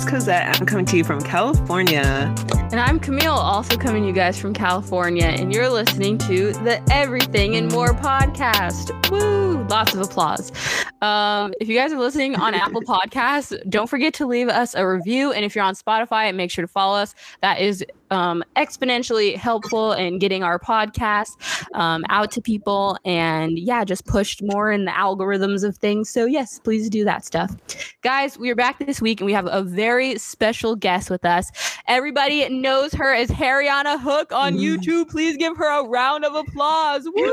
Cosette. I'm coming to you from California. And I'm Camille, also coming to you guys from California. And you're listening to the Everything and More podcast. Woo! Lots of applause. If you guys are listening on Apple Podcasts, don't forget to leave us a review. And if you're on Spotify, make sure to follow us. That is exponentially helpful in getting our podcast out to people, and just pushed more in the algorithms of things. So yes, please do that stuff. Guys, we are back this week and we have a very special guest with us. Everybody knows her as Hariana Hook on YouTube. Please give her a round of applause. Woo!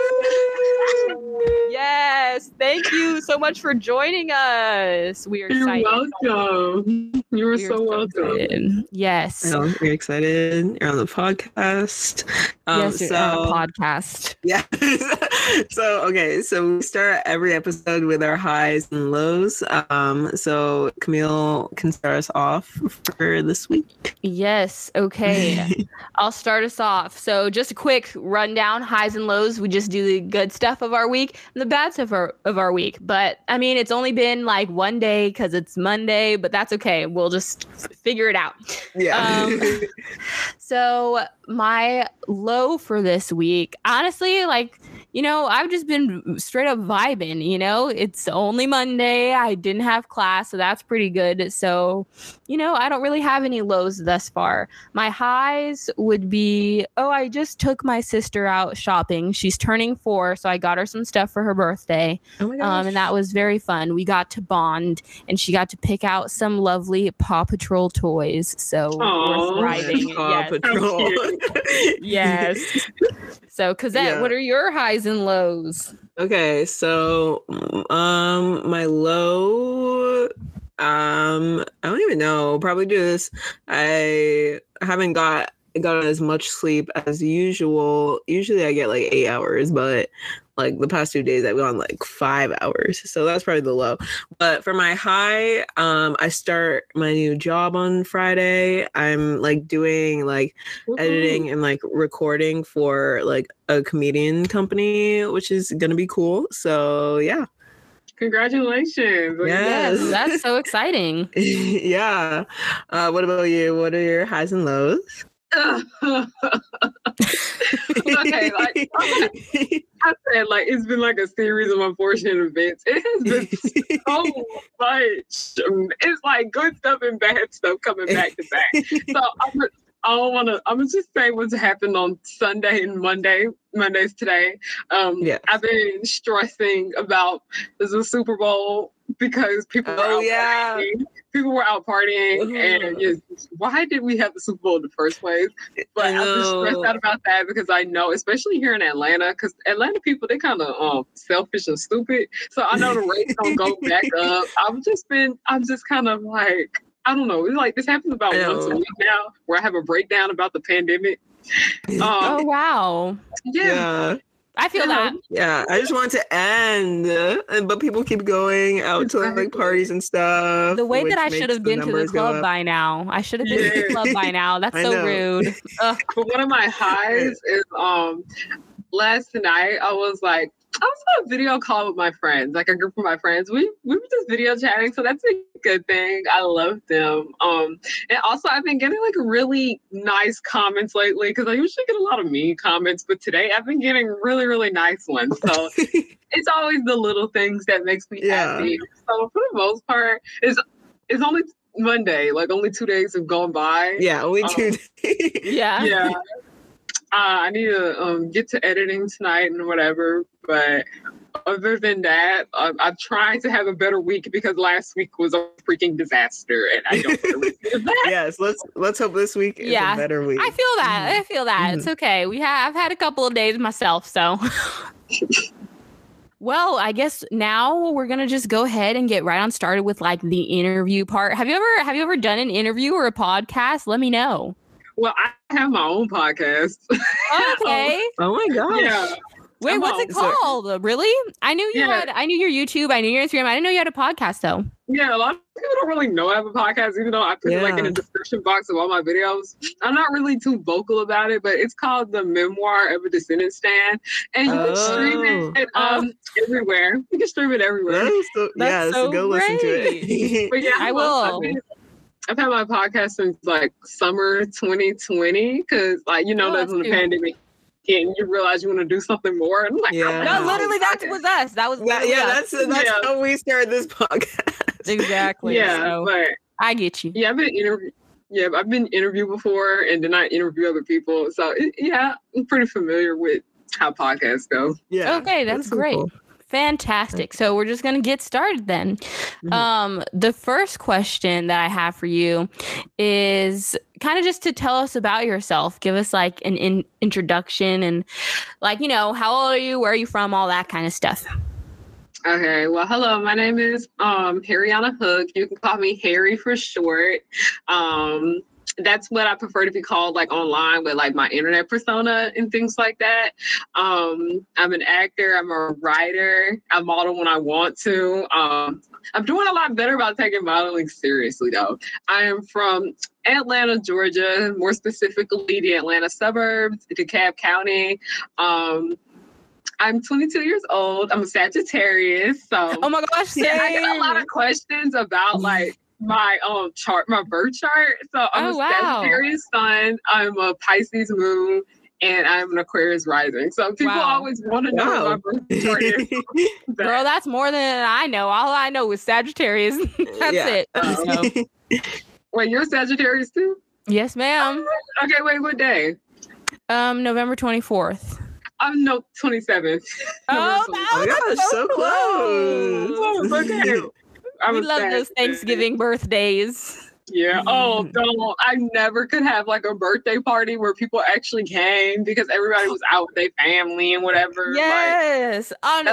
Yes, thank you so much for joining us. We are excited. You're welcome. You are so welcome. Excited. Yes. We're excited. You're on the podcast. Yes, you're on a podcast. Yeah. So we start every episode with our highs and lows. So Camille can start us off for this week. Yes. Okay. I'll start us off. So just a quick rundown, highs and lows. We just do the good stuff of our week and the bad stuff of our week. But I mean, it's only been like one day because it's Monday, but that's okay. We'll just figure it out. Yeah. So my low for this week, honestly, I've just been straight up vibing, it's only Monday. I didn't have class, so that's pretty good. So, I don't really have any lows thus far. My highs would be, I just took my sister out shopping. She's turning 4, so I got her some stuff for her birthday. Oh my gosh. And that was very fun. We got to bond, and she got to pick out some lovely Paw Patrol toys. So we're thriving. Paw Patrol. Yes. So, Cosette, what are your highs and lows? Okay, so my low, I don't even know. Probably just I haven't gotten as much sleep as usual. Usually I get like 8 hours, but like the past 2 days I've gone like 5 hours. So that's probably the low. But for my high, I start my new job on Friday. I'm like doing like editing and like recording for like a comedian company, which is going to be cool. So yeah. Congratulations. Yes, that's so exciting. Yeah. What about you? What are your highs and lows? Okay, I said, it's been like a series of unfortunate events. It has been so much. It's like good stuff and bad stuff coming back to back. So I'm gonna just say what's happened on Sunday and Monday's today. I've been stressing about the Super Bowl because people were out partying. People were out partying, and why did we have the Super Bowl in the first place? But I'm just stressed out about that because I know, especially here in Atlanta, because Atlanta people, they kind of selfish and stupid. So I know the rates don't go back up. I'm just kind of like, I don't know. It's like this happens about once a week now, where I have a breakdown about the pandemic. Oh wow! Yeah. I feel that. Yeah, I just want it to end, but people keep going out to like parties and stuff. The way that I should have been to the club by now. I should have been to the club by now. That's so rude. But one of my highs is last night I was on a video call with my friends, like a group of my friends. We were just video chatting, so that's a good thing. I love them. And also I've been getting like really nice comments lately because I usually get a lot of mean comments, but today I've been getting really, really nice ones. So it's always the little things that makes me happy. So for the most part, it's only Monday, like only 2 days have gone by. Yeah, only 2 days. Yeah. I need to get to editing tonight and whatever, but other than that, I'm trying to have a better week because last week was a freaking disaster, and I don't really feel that. Yes, let's hope this week is a better week. I feel that. It's okay. I've had a couple of days myself, so. Well, I guess now we're gonna just go ahead and get right on started with like the interview part. Have you ever done an interview or a podcast? Let me know. Well, I have my own podcast. Okay. Oh my gosh. Yeah. Wait, what's it called? Really? I knew you had. I knew your YouTube. I knew your Instagram. I didn't know you had a podcast though. Yeah, a lot of people don't really know I have a podcast, even though I put it like in the description box of all my videos. I'm not really too vocal about it, but it's called The Memoir of a Descendant Stand, and you can stream it everywhere. You can stream it everywhere. That's so go listen to it. But yeah, I will. I've had my podcast since like summer 2020 because like that's when the pandemic hit and you realize you want to do something more. And I'm like, no, literally that was us. That was that's how we started this podcast. Exactly. Yeah, so, but I get you. Yeah, I've been interviewed before, and then I interview other people. So I'm pretty familiar with how podcasts go. Yeah. Okay, that's great. Cool. Fantastic. So we're just going to get started then. Mm-hmm. The first question that I have for you is kind of just to tell us about yourself. Give us like an introduction and like, how old are you? Where are you from? All that kind of stuff. Okay. Well, hello. My name is Harriana Hook. You can call me Harry for short. That's what I prefer to be called like online with like my internet persona and things like that. I'm an actor. I'm a writer. I model when I want to. I'm doing a lot better about taking modeling seriously though. I am from Atlanta, Georgia, more specifically the Atlanta suburbs, DeKalb County. I'm 22 years old. I'm a Sagittarius. So oh my gosh, same. I get a lot of questions about like my chart, my birth chart. So I'm a Sagittarius sun, I'm a Pisces moon, and I'm an Aquarius rising. So people always want to know what my birth chart is. Girl, that's more than I know. All I know is Sagittarius. That's it. Wait, you're a Sagittarius too? Yes, ma'am. Okay, wait, what day? November 24th. I'm 27th. Oh my gosh, so close. Okay. We love those Thanksgiving birthdays. Yeah. Oh, no. I never could have like a birthday party where people actually came because everybody was out with their family and whatever. Yes.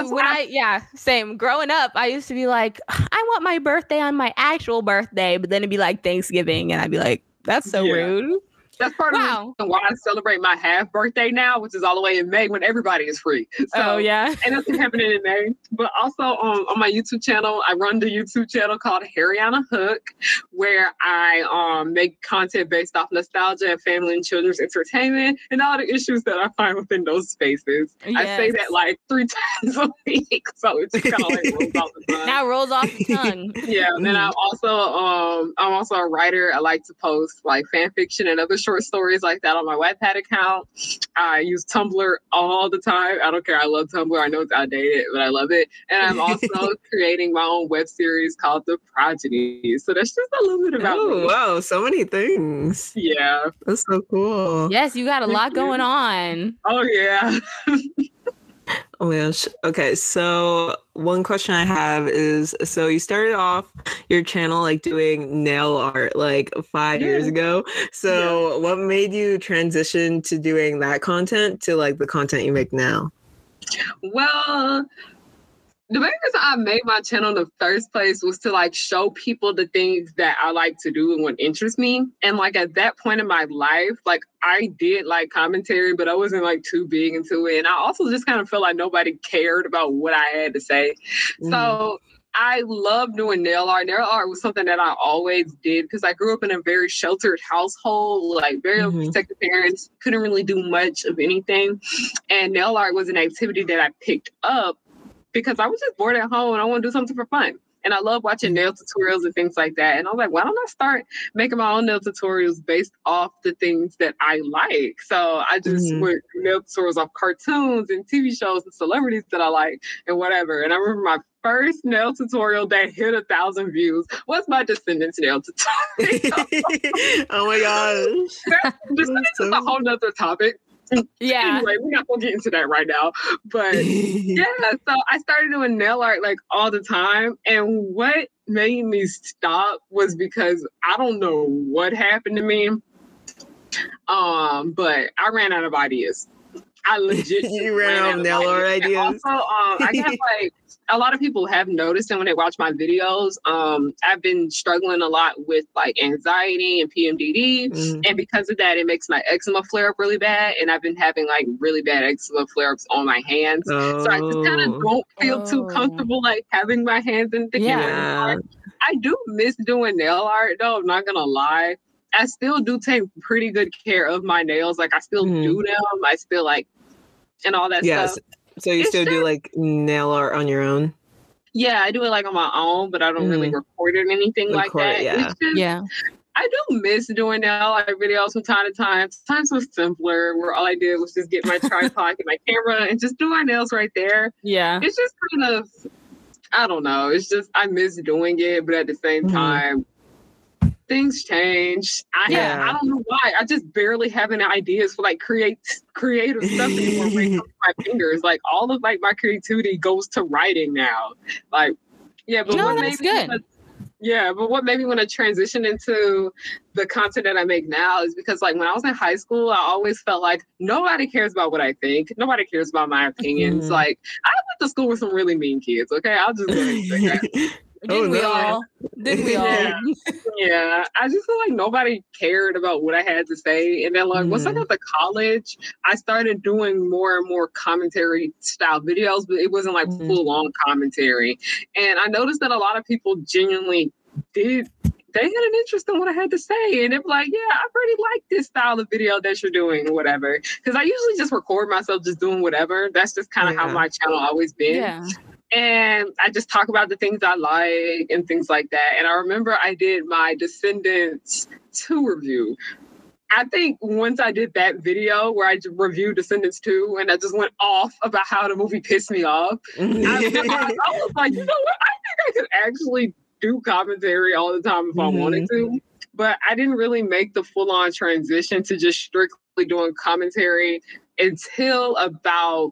Same. Growing up, I used to be like, I want my birthday on my actual birthday, but then it'd be like Thanksgiving, and I'd be like, that's so rude. That's part of the reason why I celebrate my half birthday now, which is all the way in May when everybody is free. So, and that's happening in May. But also on my YouTube channel, I run the YouTube channel called Harriana Hook, where I make content based off nostalgia and family and children's entertainment and all the issues that I find within those spaces. Yes. I say that like 3 times a week, so it's just kind of like rolls off the tongue. Now rolls off the tongue. And then I'm also a writer. I like to post like fan fiction and other short stories like that on my Wattpad account. I use Tumblr all the time. I don't care. I love Tumblr. I know it's outdated, but I love it. And I'm also creating my own web series called The Progeny. So that's just a little bit about me. Wow, so many things. Yeah. That's so cool. Yes, you got a lot going on. Oh, yeah. Oh my gosh. Okay, so one question I have is, so you started off your channel like doing nail art like 5 years ago. So what made you transition to doing that content to like the content you make now? Well, the main reason I made my channel in the first place was to like show people the things that I like to do and what interests me. And like at that point in my life, like I did like commentary, but I wasn't like too big into it. And I also just kind of felt like nobody cared about what I had to say. So I love doing nail art. Nail art was something that I always did because I grew up in a very sheltered household, like very overprotective parents, couldn't really do much of anything. And nail art was an activity that I picked up because I was just bored at home and I want to do something for fun. And I love watching nail tutorials and things like that. And I was like, why don't I start making my own nail tutorials based off the things that I like? So I just went nail tutorials off cartoons and TV shows and celebrities that I like and whatever. And I remember my first nail tutorial that hit 1,000 views was my Descendants nail tutorial. Oh my gosh. Descendants is a whole nother topic. Yeah. Anyway, we're not gonna get into that right now. But so I started doing nail art like all the time. And what made me stop was because I don't know what happened to me. But I ran out of ideas. I legit you ran out of nail art ideas. Also, I have like a lot of people have noticed, and when they watch my videos, I've been struggling a lot with like anxiety and PMDD, and because of that, it makes my eczema flare up really bad, and I've been having like really bad eczema flare ups on my hands. So I just kind of don't feel too comfortable like having my hands in the camera. I do miss doing nail art though. I'm not gonna lie. I still do take pretty good care of my nails. Like I still do them. I still like and all that stuff. So you still do like nail art on your own? Yeah, I do it like on my own, but I don't really record it or anything like that. I do miss doing now, like videos from time to time. Times was simpler, where all I did was just get my tripod, get my camera, and just do my nails right there. Yeah. It's just kind of, I don't know. It's just, I miss doing it, but at the same time, things change. I don't know why. I just barely have any ideas for like creative stuff anymore when it comes to my fingers. Like all of like my creativity goes to writing now. Like, yeah, but what that's good. But what made me want to transition into the content that I make now is because like when I was in high school, I always felt like nobody cares about what I think. Nobody cares about my opinions. Like I went to school with some really mean kids. Okay, I'll just go ahead and say that. Didn't we all? Yeah. I just feel like nobody cared about what I had to say. And then like once I got to college, I started doing more and more commentary style videos, but it wasn't like full on commentary. And I noticed that a lot of people genuinely they had an interest in what I had to say. And they're like, yeah, I pretty like this style of video that you're doing or whatever. Because I usually just record myself just doing whatever. That's just kind of how my channel always been. Yeah. And I just talk about the things I like and things like that. And I remember I did my Descendants 2 review. I think once I did that video where I reviewed Descendants 2 and I just went off about how the movie pissed me off, I was like, you know what? I think I could actually do commentary all the time if I wanted to. But I didn't really make the full-on transition to just strictly doing commentary until about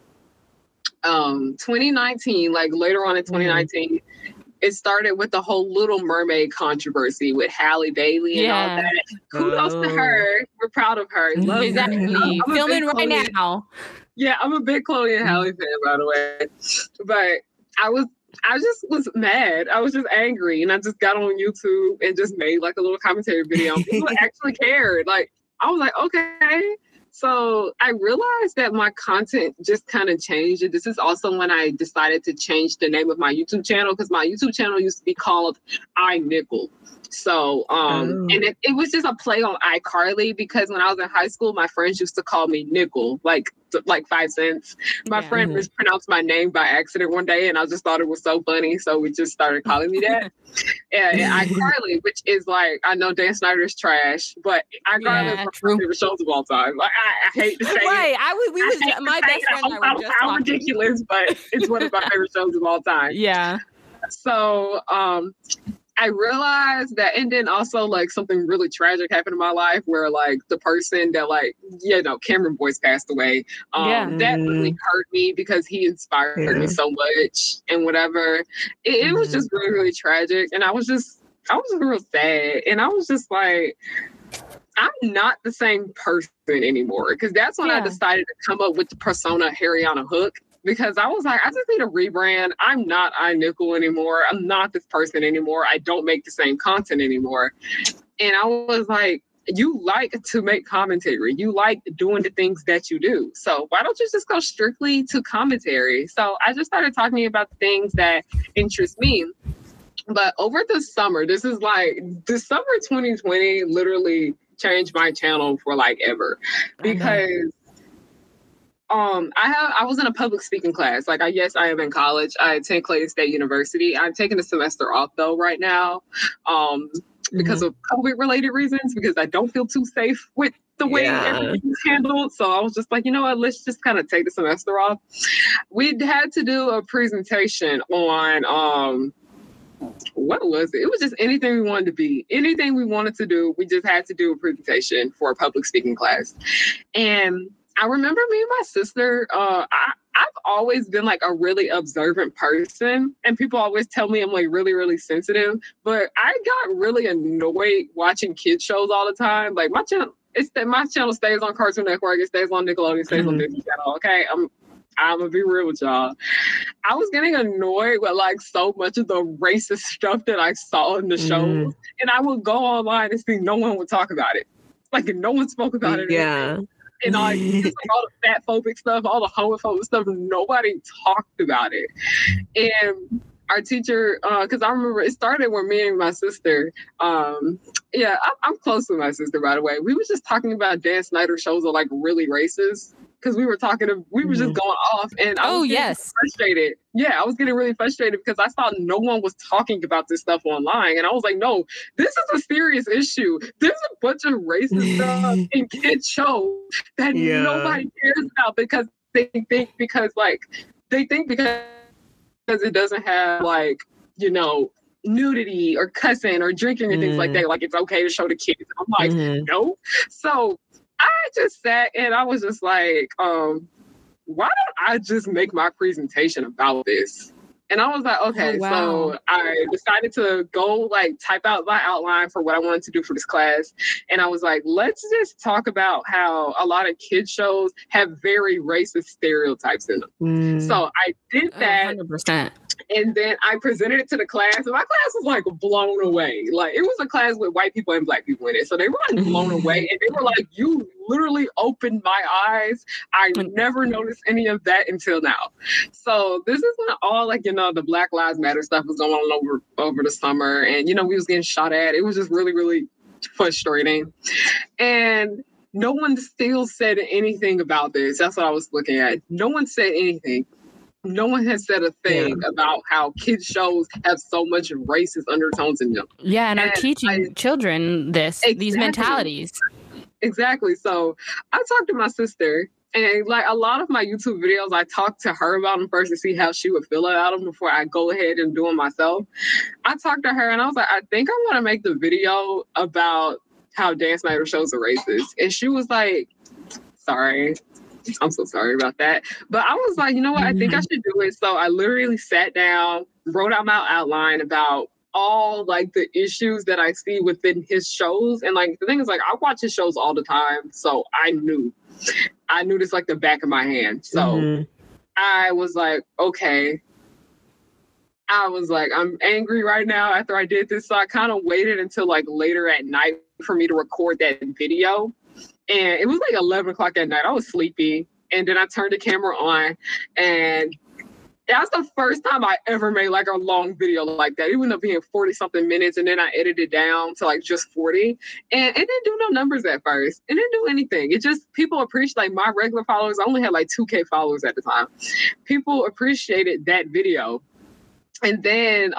2019, like later on in 2019, it started with the whole Little Mermaid controversy with Halle Bailey and all that. Kudos to her. We're proud of her. Love exactly. her. Filming right now. Yeah, I'm a big Chloe and Halle fan, by the way. But I just was mad. I was just angry. And I just got on YouTube and just made like a little commentary video. People actually cared. Like, I was like, okay. So I realized that my content just kind of changed. And this is also when I decided to change the name of my YouTube channel, because my YouTube channel used to be called iNickel. So, and it was just a play on iCarly, because when I was in high school, my friends used to call me Nickel, like 5 cents. My friend mispronounced my name by accident one day, and I just thought it was so funny. So we just started calling me that. And iCarly, which is like, I know Dan Snyder's trash, but iCarly is one of my favorite shows of all time. Like, I hate to say it. My best friend and I were just how ridiculous, but it's one of my favorite shows of all time. Yeah. So, I realized that, and then also like something really tragic happened in my life where like the person that like, Cameron Boyce passed away. That really hurt me because he inspired me so much and whatever. It was just really, really tragic. And I was real sad. And I was just like, I'm not the same person anymore. Because that's when I decided to come up with the persona Harriana Hook. Because I was like, I just need a rebrand. I'm not iNickel anymore. I'm not this person anymore. I don't make the same content anymore. And I was like, you like to make commentary. You like doing the things that you do. So why don't you just go strictly to commentary? So I just started talking about the things that interest me. But over the summer, this is like December 2020 literally changed my channel for like ever. Because I was in a public speaking class. Like, yes, I am in college. I attend Clayton State University. I'm taking a semester off though right now, because of COVID-related reasons. Because I don't feel too safe with the way everything's handled. So I was just like, you know what? Let's just kind of take the semester off. We had to do a presentation on what was it? It was just anything we wanted to be, anything we wanted to do. We just had to do a presentation for a public speaking class, and I remember me and my sister, I've always been like a really observant person, and people always tell me I'm like really, really sensitive, but I got really annoyed watching kids shows all the time. Like my channel stays on Cartoon Network, it stays on Nickelodeon, it stays on Disney Channel. Okay, I'm gonna be real with y'all. I was getting annoyed with like so much of the racist stuff that I saw in the shows, and I would go online and see no one would talk about it. Like no one spoke about it. And like, like all the fat phobic stuff, all the homophobic stuff, nobody talked about it. And our teacher, because I remember it started when me and my sister, I'm close with my sister, by the way. We was just talking about Dan Snyder shows are like really racist. because we were just going off, and I was getting frustrated. Yeah, I was getting really frustrated because I saw no one was talking about this stuff online, and I was like, no, this is a serious issue. There's a bunch of racist stuff in kids shows that nobody cares about because they think because it doesn't have like, you know, nudity or cussing or drinking and things like that, like it's okay to show the kids. I'm like, no. So I just sat and I was just like, why don't I just make my presentation about this? And I was like, okay, so I decided to go like type out my outline for what I wanted to do for this class. And I was like, let's just talk about how a lot of kids shows have very racist stereotypes in them. So I did that. 100%. And then I presented it to the class, and my class was like blown away. Like it was a class with white people and black people in it. So they were like blown away, and they were like, you literally opened my eyes. I never noticed any of that until now. So this is when all like, you know, the Black Lives Matter stuff was going on over the summer. And, you know, we was getting shot at. It was just really, really frustrating. And no one still said anything about this. That's what I was looking at. No one said anything. No one has said a thing about how kids shows have so much racist undertones in them. Yeah, and are teaching children these mentalities. Exactly. So I talked to my sister, and like a lot of my YouTube videos, I talked to her about them first to see how she would feel about them before I go ahead and do them myself. I talked to her and I was like, I think I want to make the video about how Dan Snyder shows are racist. And she was like, sorry. I'm so sorry about that. But I was like, you know what? I think I should do it. So I literally sat down, wrote out my outline about all like the issues that I see within his shows. And like the thing is, like, I watch his shows all the time. So I knew this like the back of my hand. So I was like, okay. I was like, I'm angry right now after I did this. So I kind of waited until like later at night for me to record that video. And it was like 11 o'clock at night. I was sleepy. And then I turned the camera on. And that's the first time I ever made like a long video like that. It ended up being 40 something minutes. And then I edited it down to like just 40. And it didn't do no numbers at first. It didn't do anything. It just, people appreciate, like my regular followers, I only had like 2K followers at the time. People appreciated that video. And then,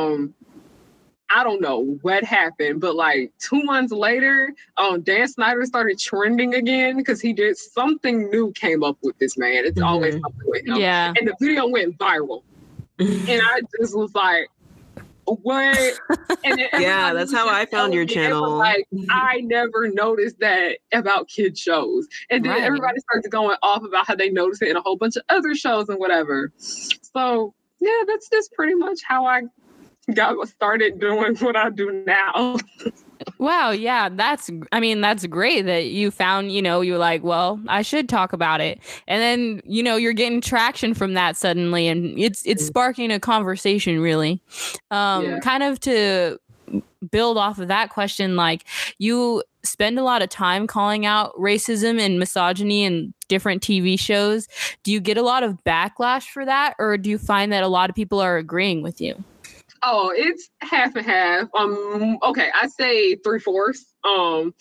I don't know what happened, but like 2 months later, Dan Snyder started trending again because he did something new came up with this man. It's always something with him. Yeah. And the video went viral. And I just was like, what? And yeah, that's how I found your channel. Like, I never noticed that about kid shows. And then everybody started going off about how they noticed it in a whole bunch of other shows and whatever. So yeah, that's just pretty much how I got started doing what I do now. Wow, yeah, that's great that you found, you're like, well, I should talk about it. And then, you're getting traction from that suddenly, and it's sparking a conversation, really. Kind of to build off of that question, like, you spend a lot of time calling out racism and misogyny in different TV shows. Do you get a lot of backlash for that, or do you find that a lot of people are agreeing with you? Oh, it's half and half. Okay, I say 3/4.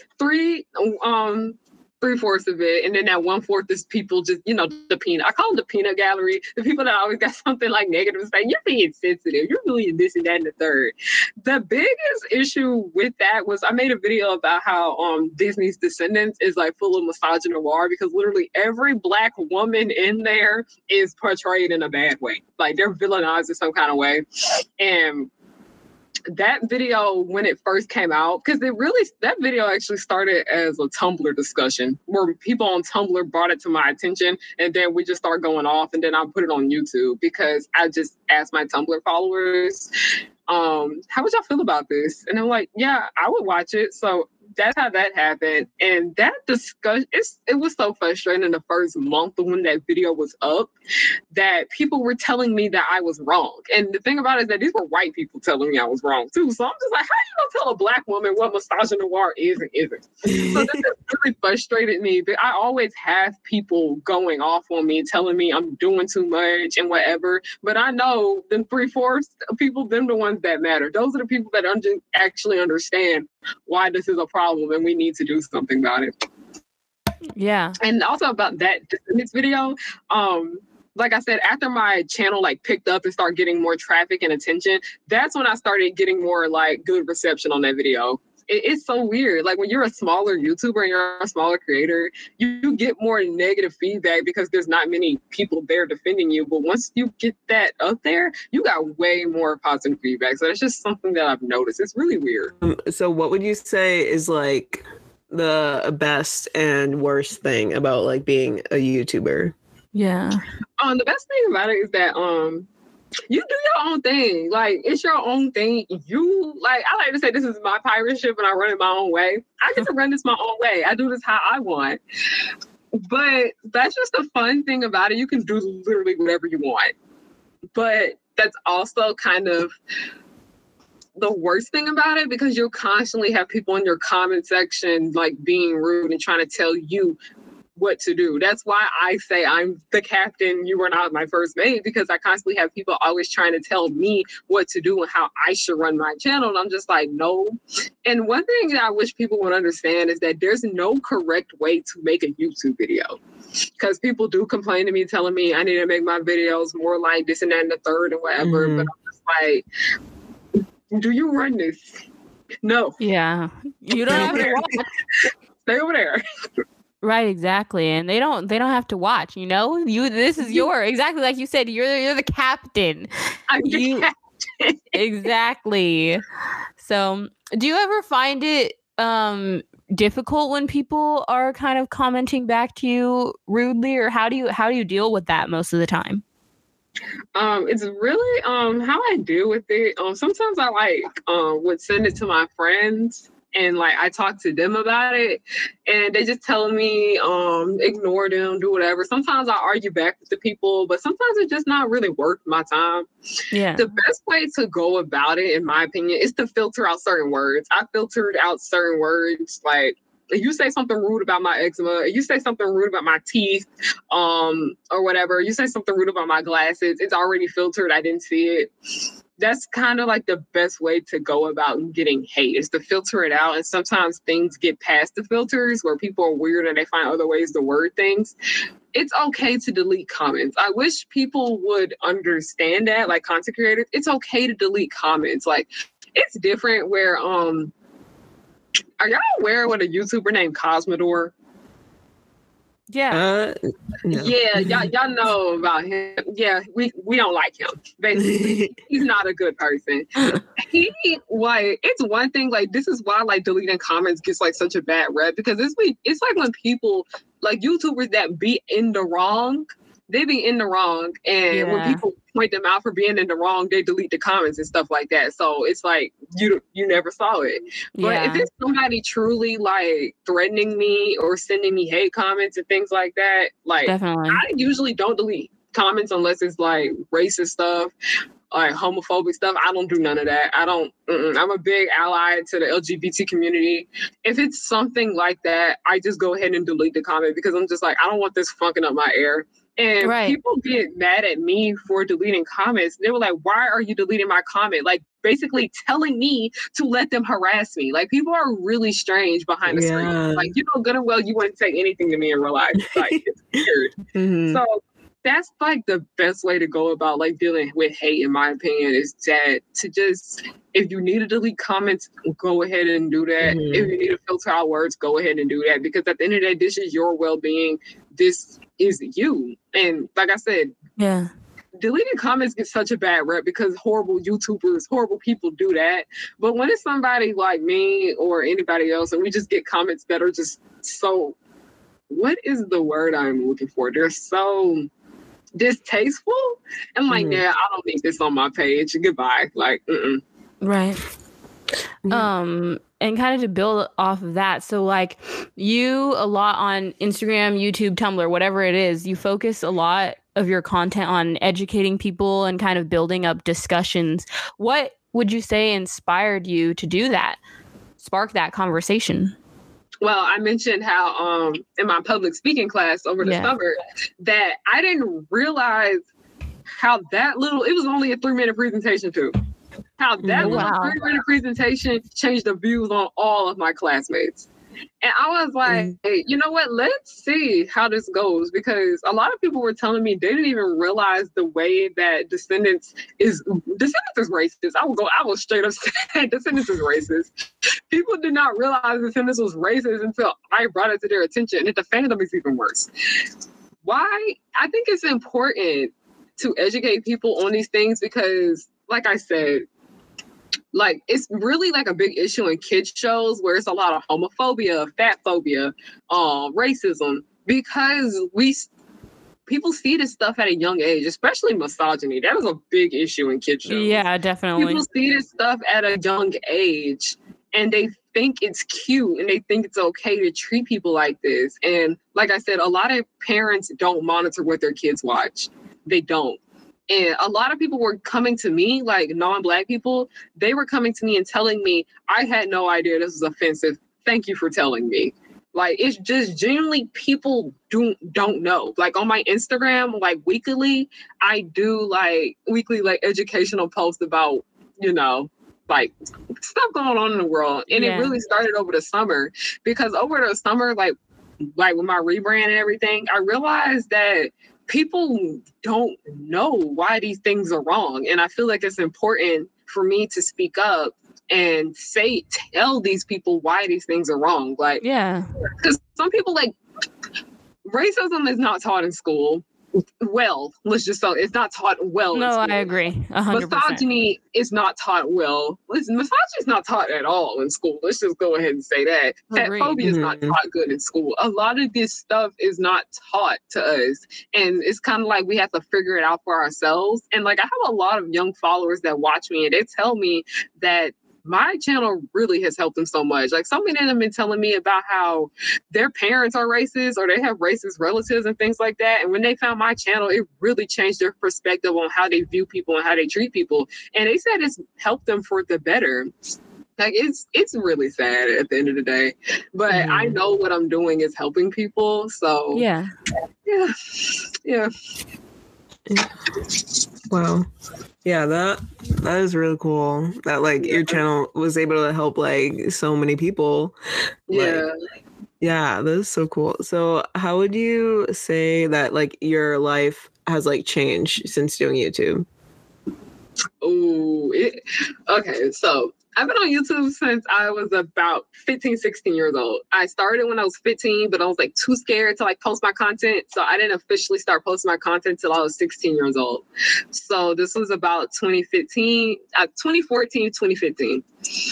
3/4 of it, and then that 1/4 is people just, the peanut. I call them the peanut gallery. The people that always got something like negative to say. You're being sensitive. You're doing this and that and the third. The biggest issue with that was I made a video about how Disney's Descendants is like full of misogynoir because literally every Black woman in there is portrayed in a bad way. Like they're villainized in some kind of way, and that video, when it first came out, because that video actually started as a Tumblr discussion where people on Tumblr brought it to my attention, and then we just started going off, and then I put it on YouTube because I just asked my Tumblr followers, how would y'all feel about this? And I'm like, yeah, I would watch it. So that's how that happened. And that discussion, it was so frustrating in the first month when that video was up that people were telling me that I was wrong. And the thing about it is that these were white people telling me I was wrong too. So I'm just like, how you gonna tell a Black woman what misogynoir is and isn't? So this has really frustrated me. But I always have people going off on me, telling me I'm doing too much and whatever. But I know them 3/4 of people, them the ones that matter. Those are the people that actually understand why this is a problem and we need to do something about it. Yeah. And also about that Descendants video, like I said, after my channel like picked up and started getting more traffic and attention, that's when I started getting more like good reception on that video. It's so weird. Like when you're a smaller YouTuber and you're a smaller creator, you get more negative feedback because there's not many people there defending you. But once you get that up there, you got way more positive feedback. So it's just something that I've noticed. It's really weird. So what would you say is like the best and worst thing about like being a YouTuber? Yeah. The best thing about it is that you do your own thing. Like it's your own thing. You like I like to say this is my pirate ship and I run it my own way. I get to run this my own way. I do this how I want. But that's just the fun thing about it. You can do literally whatever you want. But that's also kind of the worst thing about it because you'll constantly have people in your comment section like being rude and trying to tell you what to do. That's why I say I'm the captain. You are not my first mate, because I constantly have people always trying to tell me what to do and how I should run my channel. And I'm just like, no. And one thing that I wish people would understand is that there's no correct way to make a YouTube video. Because people do complain to me, telling me I need to make my videos more like this and that and the third and whatever. But I'm just like, do you run this? No. Yeah. You don't have to watch. Stay over there. Right, exactly. And they don't have to watch, you know? This is your exactly like you said, you're the captain. I'm the captain. Exactly. So do you ever find it difficult when people are kind of commenting back to you rudely, or how do you deal with that most of the time? It's really how I deal with it. Sometimes I like would send it to my friends and like I talk to them about it and they just tell me ignore them, do whatever. Sometimes I argue back with the people, but sometimes it's just not really worth my time. Yeah. The best way to go about it, in my opinion, is to filter out certain words. I filtered out certain words like if you say something rude about my eczema, if you say something rude about my teeth, or whatever, you say something rude about my glasses, it's already filtered. I didn't see it. That's kind of like the best way to go about getting hate is to filter it out. And sometimes things get past the filters where people are weird and they find other ways to word things. It's okay to delete comments. I wish people would understand that, like content creators, it's okay to delete comments. Like it's different where, are y'all aware what a YouTuber named Cosmodor? Yeah. No. Yeah, y'all know about him. Yeah, we don't like him. Basically, he's not a good person. It's one thing, like this is why like deleting comments gets like such a bad rep, because it's like when people like YouTubers that be in the wrong, they be in the wrong, and when people point them out for being in the wrong, they delete the comments and stuff like that. So it's like you never saw it. But if it's somebody truly like threatening me or sending me hate comments and things like that, like definitely. I usually don't delete comments unless it's like racist stuff, like homophobic stuff. I don't do none of that. I'm a big ally to the LGBT community. If it's something like that, I just go ahead and delete the comment because I'm just like, I don't want this fucking up my air. And people get mad at me for deleting comments. They were like, why are you deleting my comment? Like basically telling me to let them harass me. Like people are really strange behind the screen. Like, you know good and well you wouldn't say anything to me in real life. Like it's weird. Mm-hmm. So that's like the best way to go about like dealing with hate, in my opinion, is that to just, if you need to delete comments, go ahead and do that. Mm-hmm. If you need to filter out words, go ahead and do that. Because at the end of the day, this is your well-being. This is you. And like I said, deleting comments gets such a bad rep because horrible YouTubers, horrible people do that. But when it's somebody like me or anybody else, and we just get comments that are just so, what is the word I'm looking for? They're so distasteful. I'm like, I don't need this on my page. Goodbye. Like, Right. And kind of to build off of that, so like you a lot on Instagram, YouTube, Tumblr, whatever it is, you focus a lot of your content on educating people and kind of building up discussions. What would you say inspired you to do that? Spark that conversation? Well, I mentioned how in my public speaking class over the summer that I didn't realize how that little, it was only a 3-minute presentation too. How that little 3-minute presentation changed the views on all of my classmates. And I was like, hey, you know what? Let's see how this goes, because a lot of people were telling me they didn't even realize the way that Descendants is racist. I will straight up say Descendants is racist. People did not realize Descendants was racist until I brought it to their attention, and the fandom is even worse. Why? I think it's important to educate people on these things because, like I said, like it's really like a big issue in kids shows where it's a lot of homophobia, fat phobia, racism, because people see this stuff at a young age, especially misogyny. That is a big issue in kids shows. Yeah, definitely. People see this stuff at a young age and they think it's cute and they think it's okay to treat people like this. And like I said, a lot of parents don't monitor what their kids watch. They don't. And a lot of people were coming to me, like non-Black people, they were coming to me and telling me, I had no idea this was offensive. Thank you for telling me. Like, it's just genuinely people don't know. Like on my Instagram, like weekly, I do like weekly like educational posts about, you know, like stuff going on in the world. And it really started over the summer, because over the summer, like with my rebrand and everything, I realized that people don't know why these things are wrong. And I feel like it's important for me to speak up and tell these people why these things are wrong. Like, because some people, like, racism is not taught in school. Well, let's just say it's not taught well. No, I agree. 100%. Misogyny is not taught well. Misogyny is not taught at all in school. Let's just go ahead and say that. Fatphobia is not taught good in school. A lot of this stuff is not taught to us. And it's kind of like we have to figure it out for ourselves. And like I have a lot of young followers that watch me and they tell me that my channel really has helped them so much. Like so many of them have been telling me about how their parents are racist or they have racist relatives and things like that. And when they found my channel, it really changed their perspective on how they view people and how they treat people. And they said it's helped them for the better. Like it's really sad at the end of the day. But I know what I'm doing is helping people. So yeah. Wow. Yeah, that is really cool. That like your channel was able to help like so many people. Yeah, that is so cool. So how would you say that like your life has like changed since doing YouTube? Okay, so I've been on YouTube since I was about 15, 16 years old. I started when I was 15, but I was like too scared to like post my content. So I didn't officially start posting my content till I was 16 years old. So this was about 2014, 2015.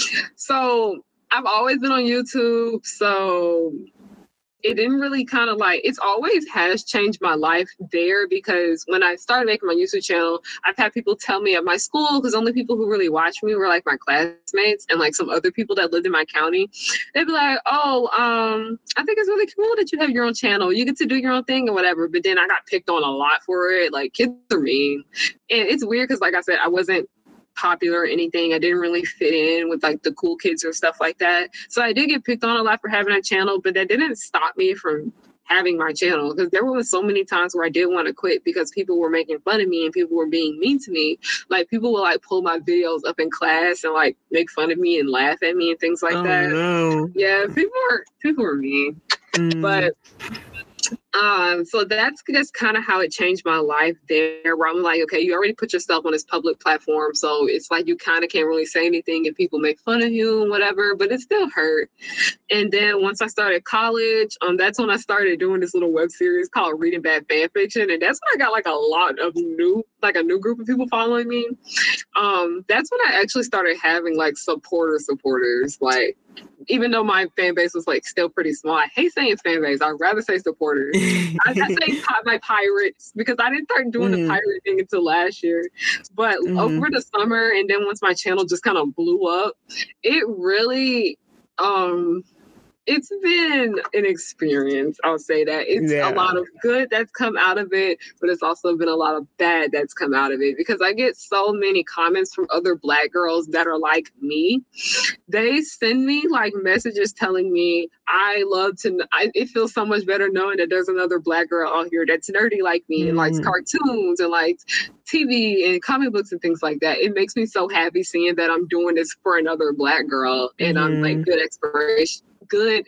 So I've always been on YouTube. So it didn't really kind of like, it's always has changed my life there, because when I started making my YouTube channel, I've had people tell me at my school, because only people who really watched me were like my classmates and like some other people that lived in my county. They'd be like, I think it's really cool that you have your own channel. You get to do your own thing or whatever. But then I got picked on a lot for it. Like kids are mean. And it's weird because like I said, I wasn't popular or anything. I didn't really fit in with like the cool kids or stuff like that. So I did get picked on a lot for having a channel, but that didn't stop me from having my channel, because there were so many times where I did want to quit because people were making fun of me and people were being mean to me. Like people would like pull my videos up in class and like make fun of me and laugh at me and things like that. No. Yeah, people were mean. But so that's just kind of how it changed my life there, where I'm like, okay, you already put yourself on this public platform, so it's like you kind of can't really say anything if people make fun of you and whatever, but it still hurt. And then once I started college, that's when I started doing this little web series called Reading Bad Fan Fiction, and that's when I got like a lot of a new group of people following me. That's when I actually started having like supporters, like, even though my fan base was like still pretty small. I hate saying fan base. I'd rather say supporters. I say my pirates, because I didn't start doing the pirate thing until last year. But over the summer, and then once my channel just kind of blew up, it really it's been an experience. I'll say that. It's a lot of good that's come out of it, but it's also been a lot of bad that's come out of it, because I get so many comments from other Black girls that are like me. They send me like messages telling me, it feels so much better knowing that there's another Black girl out here that's nerdy like me and likes cartoons and likes TV and comic books and things like that. It makes me so happy seeing that I'm doing this for another Black girl and I'm like good good,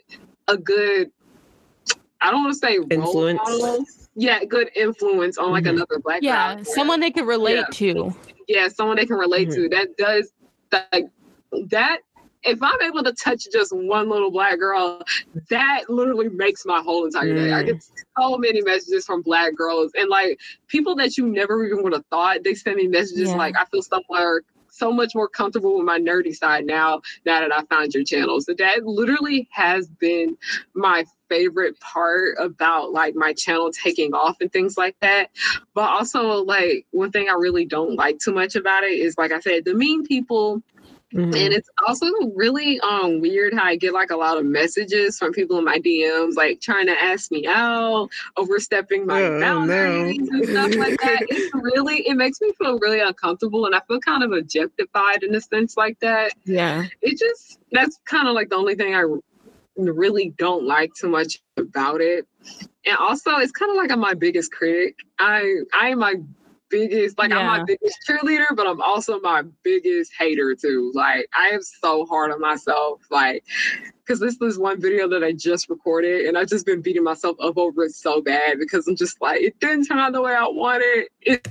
I don't want to say influence. role model. Yeah, good influence on like another Black girl. Someone they could relate to. Yeah, someone they can relate to. That does that. If I'm able to touch just one little Black girl, that literally makes my whole entire day. I get so many messages from Black girls and like people that you never even would have thought. They send me messages like, I feel so much more comfortable with my nerdy side now that I found your channel. So that literally has been my favorite part about like my channel taking off and things like that. But also like one thing I really don't like too much about it is, like I said, the mean people. And it's also really weird how I get like a lot of messages from people in my DMs, like trying to ask me out, overstepping my boundaries and stuff like that. It makes me feel really uncomfortable, and I feel kind of objectified in a sense like that. Yeah. That's kind of like the only thing I really don't like too much about it. And also it's kind of like I'm my biggest critic. I am my biggest, like I'm my biggest cheerleader, but I'm also my biggest hater too. Like I am so hard on myself, like because this is one video that I just recorded and I've just been beating myself up over it so bad because I'm just like, it didn't turn out the way I wanted.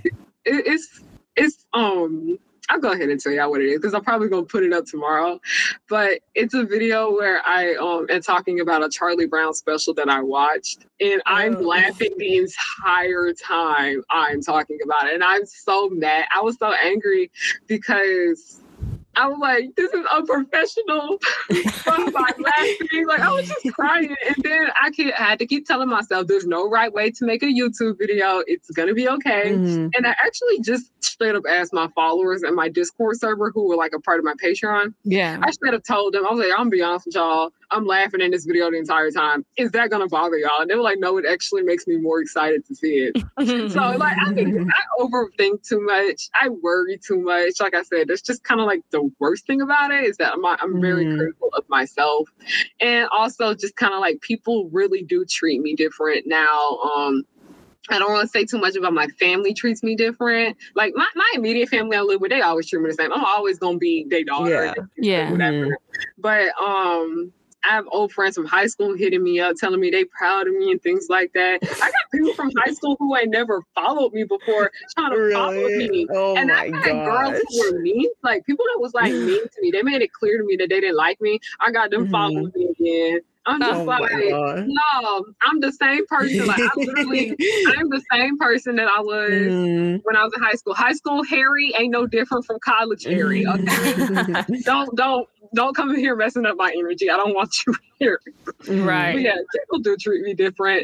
It's I'll go ahead and tell y'all what it is because I'm probably gonna put it up tomorrow. But it's a video where I am talking about a Charlie Brown special that I watched, and I'm laughing the entire time I'm talking about it. And I'm so mad. I was so angry because I was like, this is unprofessional. I'm like laughing, like I was just crying. And then I had to keep telling myself there's no right way to make a YouTube video. It's gonna be okay. And I actually just straight up asked my followers in my Discord server who were like a part of my Patreon. I straight up told them, I was like, I'm gonna be honest with y'all, I'm laughing in this video the entire time. Is that gonna bother y'all? And they were like, no, it actually makes me more excited to see it. So like I overthink too much. I worry too much. Like I said, that's just kind of like the worst thing about it is that I'm very critical of myself. And also just kind of like people really do treat me different now. I don't want to say too much about my family treats me different. Like my immediate family I live with, they always treat me the same. I'm always gonna be their daughter. Whatever. But I have old friends from high school hitting me up, telling me they proud of me and things like that. I got people from high school who ain't never followed me before trying to follow me. And I had girls who were mean, like people that was like mean to me. They made it clear to me that they didn't like me. I got them following me again. I'm just no, I'm the same person. Like I'm the same person that I was when I was in high school. High school Harry ain't no different from college Harry. Okay, don't come in here messing up my energy. I don't want you here. Right? But yeah, people do treat me different.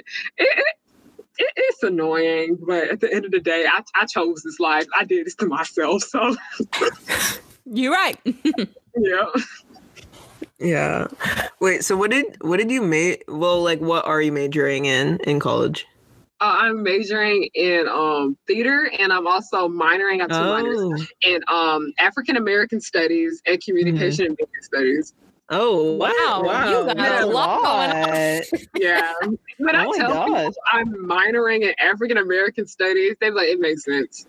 It's annoying, but at the end of the day, I chose this life. I did this to myself. So you're right. Yeah. Yeah. Wait, so what did you make? Well, like what are you majoring in college? I'm majoring in theater, and I'm also minoring at 2 minors in African American studies and communication and media studies. Oh wow! You got a lot going on. Yeah, but I tell people I'm minoring in African American studies, they're like, it makes sense.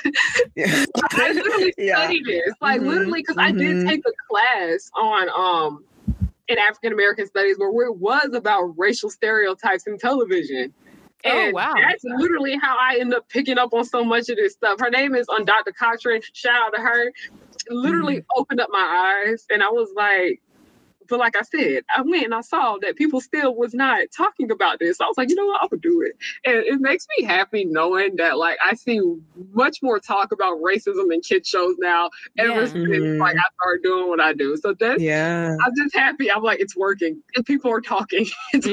I literally studied this, like literally, because I did take a class on in African American studies where it was about racial stereotypes in television. And that's literally how I end up picking up on so much of this stuff. Her name is Dr. Cochran. Shout out to her. Literally opened up my eyes, and I was like, but like I said, I went and I saw that people still was not talking about this. I was like, you know what, I'm gonna do it. And it makes me happy knowing that like I see much more talk about racism in kids shows now ever since like I started doing what I do. So that's I'm just happy. I'm like, it's working and people are talking.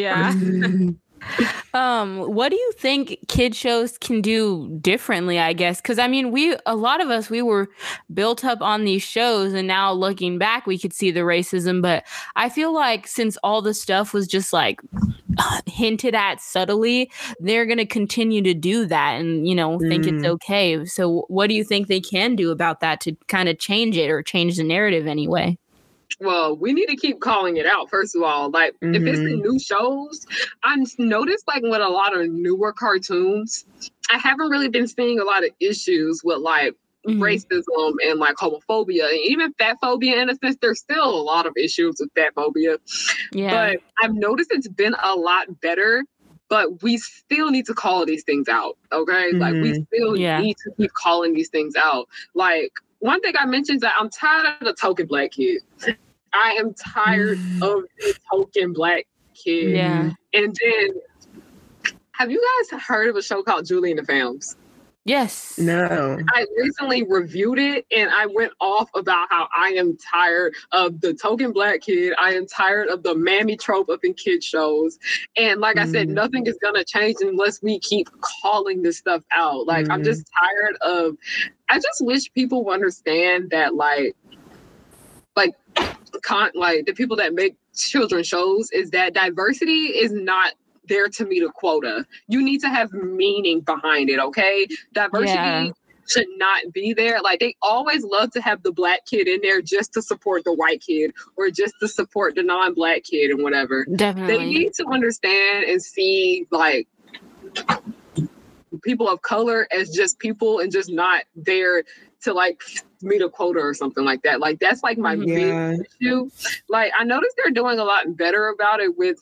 What do you think kid shows can do differently, I guess? Because I mean, a lot of us were built up on these shows, and now looking back, we could see the racism. But I feel like since all the stuff was just like hinted at subtly, they're gonna continue to do that and think it's okay. So what do you think they can do about that to kind of change it or change the narrative anyway? Well, we need to keep calling it out, first of all. Like, if it's the new shows, I noticed, like, with a lot of newer cartoons, I haven't really been seeing a lot of issues with, like, racism and like homophobia and even fat phobia. In a sense, there's still a lot of issues with fat phobia. But I've noticed it's been a lot better. But we still need to call these things out, okay? Like, we still need to keep calling these things out. Like, one thing I mentioned is that I'm tired of the token Black kid. I am tired of the token Black kid. Yeah. And then, have you guys heard of a show called Julie and the Phantoms? Yes. No. I recently reviewed it and I went off about how I am tired of the token Black kid. I am tired of the mammy trope up in kid shows. And like I said, nothing is going to change unless we keep calling this stuff out. Like, I'm just tired of, I just wish people would understand that like the people that make children's shows is that diversity is not there to meet a quota. You need to have meaning behind it, okay? Diversity should not be there. Like, they always love to have the Black kid in there just to support the white kid or just to support the non-Black kid and whatever. Definitely. They need to understand and see like people of color as just people and just not there to like meet a quota or something like that. Like, that's like my big issue. Like, I noticed they're doing a lot better about it with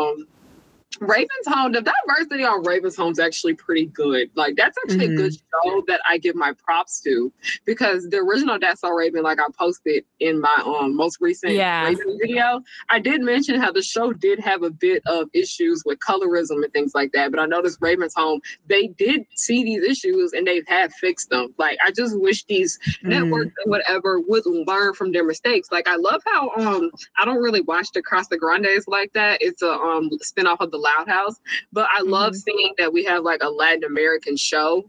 Raven's Home. The diversity on Raven's Home is actually pretty good. Like, that's actually a good show that I give my props to, because the original That's So Raven, like I posted in my most recent Raven video, I did mention how the show did have a bit of issues with colorism and things like that. But I noticed Raven's Home, they did see these issues and they have fixed them. Like, I just wish these networks and whatever would learn from their mistakes. Like, I love how I don't really watch the Casa Grandes like that. It's a spinoff of the Loud House, but I love seeing that we have like a Latin American show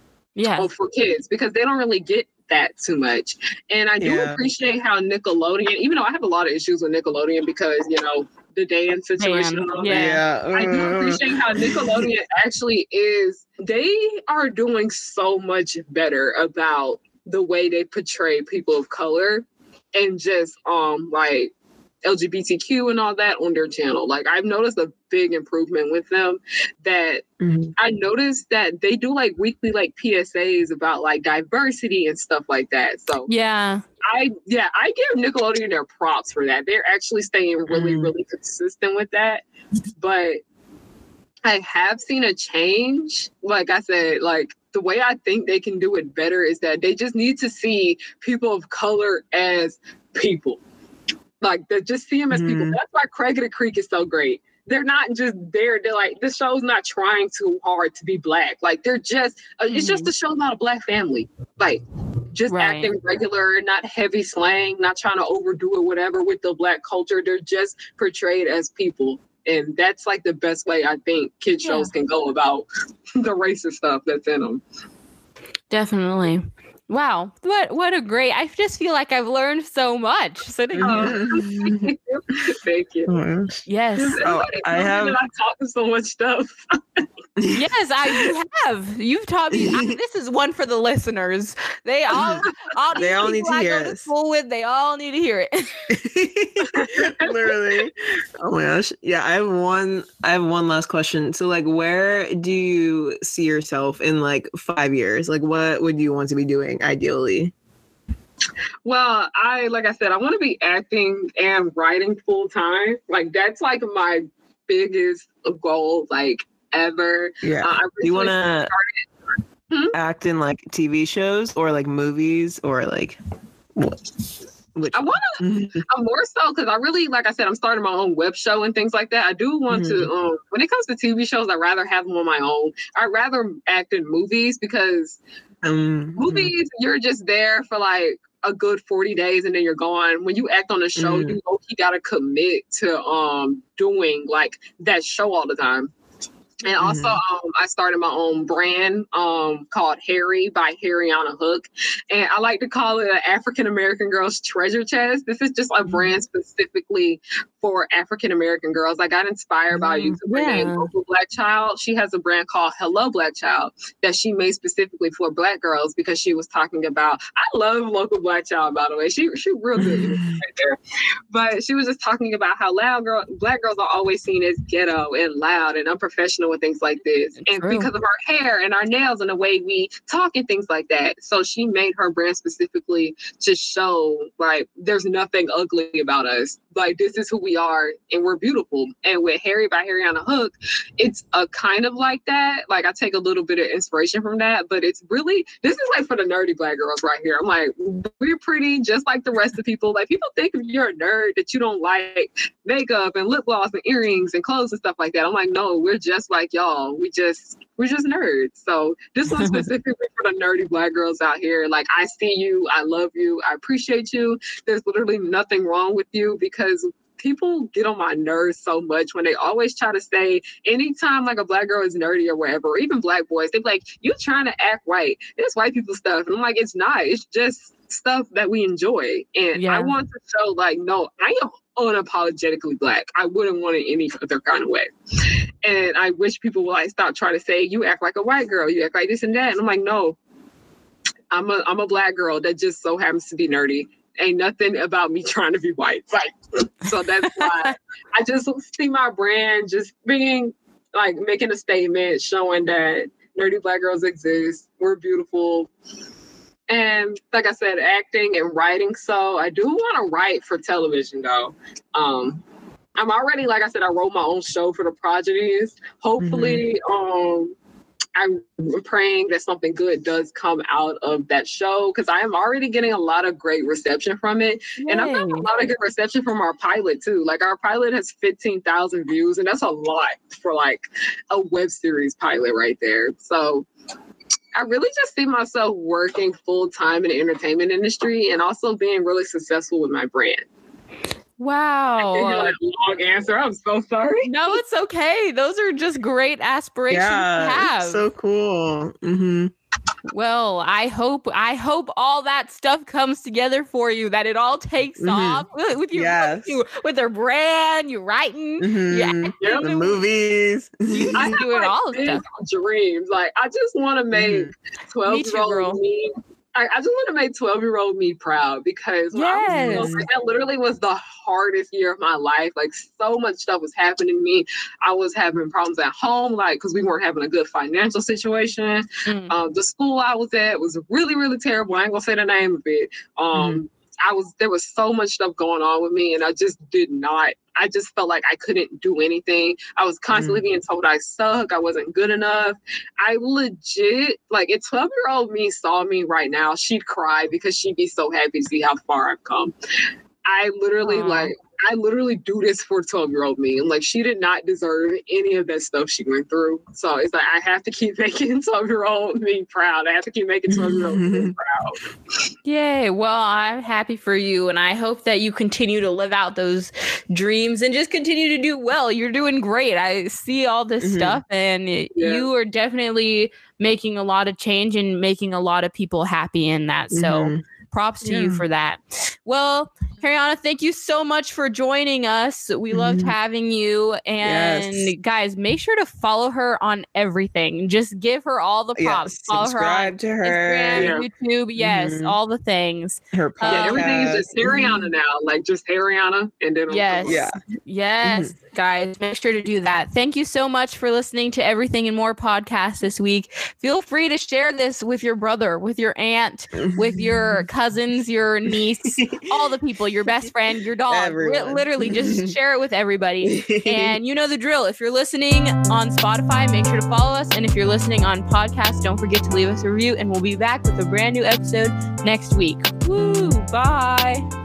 for kids, because they don't really get that too much. And I do appreciate how Nickelodeon, even though I have a lot of issues with Nickelodeon because, you know, the Dan situation and all that, I do appreciate how Nickelodeon actually is, they are doing so much better about the way they portray people of color and just like LGBTQ and all that on their channel. Like, I've noticed a big improvement with them, that I noticed that they do like weekly like PSAs about like diversity and stuff like that. So I give Nickelodeon their props for that. They're actually staying really, really consistent with that. But I have seen a change. Like I said, like, the way I think they can do it better is that they just need to see people of color as people. Like, they just see them as people. That's why Craig of the Creek is so great. They're not just there. They're like, the show's not trying too hard to be Black. Like, they're just, it's just a show about a Black family. Like, just acting regular, not heavy slang, not trying to overdo it, whatever, with the Black culture. They're just portrayed as people. And that's like the best way I think kid shows can go about the racist stuff that's in them. Definitely. Wow, what a great! I just feel like I've learned so much sitting here. Thank you. Yes. I taught them so much stuff. Yes, you have. You've taught me. This is one for the listeners. They all need to hear it. They all need to hear it. Literally. Oh my gosh. Yeah, I have one last question. So, like, where do you see yourself in like 5 years? Like, what would you want to be doing ideally? Well, like I said, I want to be acting and writing full time. Like, that's like my biggest goal, like, ever. Yeah. You want to act in like TV shows or like movies or like what? I want to. I'm more so because I really, like I said, I'm starting my own web show and things like that. I do want to. When it comes to TV shows, I'd rather have them on my own. I'd rather act in movies because movies, you're just there for like a good 40 days and then you're gone. When you act on a show, you gotta commit to doing like that show all the time. And also, I started my own brand called Harry by Harryana Hook. And I like to call it an African-American girl's treasure chest. This is just a brand specifically for African-American girls. I got inspired by a YouTuber named Local Black Child. She has a brand called Hello Black Child that she made specifically for Black girls because she was talking about, I love Local Black Child, by the way. She real good right there. But she was just talking about how Black girls are always seen as ghetto and loud and unprofessional with things like this. And because of our hair and our nails and the way we talk and things like that. So she made her brand specifically to show like there's nothing ugly about us. Like this is who we are and we're beautiful. And with Harry by Harriana Hook, it's a kind of like that. Like I take a little bit of inspiration from that, but it's really, this is like for the nerdy Black girls right here. I'm like, we're pretty just like the rest of people. Like people think if you're a nerd that you don't like makeup and lip gloss and earrings and clothes and stuff like that. I'm like, no, we're just like y'all. We're just nerds. So this one's specifically for the nerdy Black girls out here. Like I see you, I love you, I appreciate you. There's literally nothing wrong with you, because people get on my nerves so much when they always try to say anytime like a Black girl is nerdy or whatever, or even Black boys, they're like, you trying to act white. It's white people stuff. And I'm like, it's not. It's just stuff that we enjoy. And I want to show like, no, I am unapologetically Black. I wouldn't want it any other kind of way. And I wish people would like stop trying to say, you act like a white girl, you act like this and that. And I'm like, no, I'm a Black girl that just so happens to be nerdy. Ain't nothing about me trying to be white. Like, so that's why I just see my brand just being like making a statement, showing that nerdy Black girls exist. We're beautiful. And like I said, acting and writing. So I do want to write for television though. I'm already, like I said, I wrote my own show for the Prodigies. Hopefully, I'm praying that something good does come out of that show, because I am already getting a lot of great reception from it. Yay. And I've gotten a lot of good reception from our pilot too. Like our pilot has 15,000 views, and that's a lot for like a web series pilot right there. So I really just see myself working full time in the entertainment industry and also being really successful with my brand. Wow. Like long answer. I'm so sorry. No, it's okay. Those are just great aspirations to have. So cool. Well, I hope all that stuff comes together for you, that it all takes off with your with their brand, your writing, the movies. I do it all stuff. Dreams. Like I just want to make 12-year-old me. I just want to make 12-year-old me proud, because when I was little, that literally was the hardest year of my life. Like so much stuff was happening to me. I was having problems at home, like because we weren't having a good financial situation. The school I was at was really, really terrible. I ain't gonna say the name of it. There was so much stuff going on with me, and I just felt like I couldn't do anything. I was constantly being told I suck, I wasn't good enough. I legit, like if 12-year-old me saw me right now, she'd cry because she'd be so happy to see how far I've come. I literally do this for 12-year-old me. And like, she did not deserve any of that stuff she went through. So it's like, I have to keep making 12-year-old me proud. I have to keep making 12-year-old me proud. Yay. Well, I'm happy for you. And I hope that you continue to live out those dreams and just continue to do well. You're doing great. I see all this stuff, and you are definitely making a lot of change and making a lot of people happy in that. So props to you for that. Well, Harriana, thank you so much for joining us. We loved having you. And guys, make sure to follow her on everything. Just give her all the props. Follow subscribe her on to her. Instagram, YouTube, all the things. Her podcast. Everything is just Harriana now. Like just Harriana, and then yes. Guys, make sure to do that. Thank you so much for listening to Everything and More podcast this week. Feel free to share this with your brother, with your aunt, with your cousins, your niece, all the people, your best friend, your dog. Literally just share it with everybody. And you know the drill. If you're listening on Spotify, make sure to follow us. And if you're listening on podcast, don't forget to leave us a review, and we'll be back with a brand new episode next week. Woo! Bye.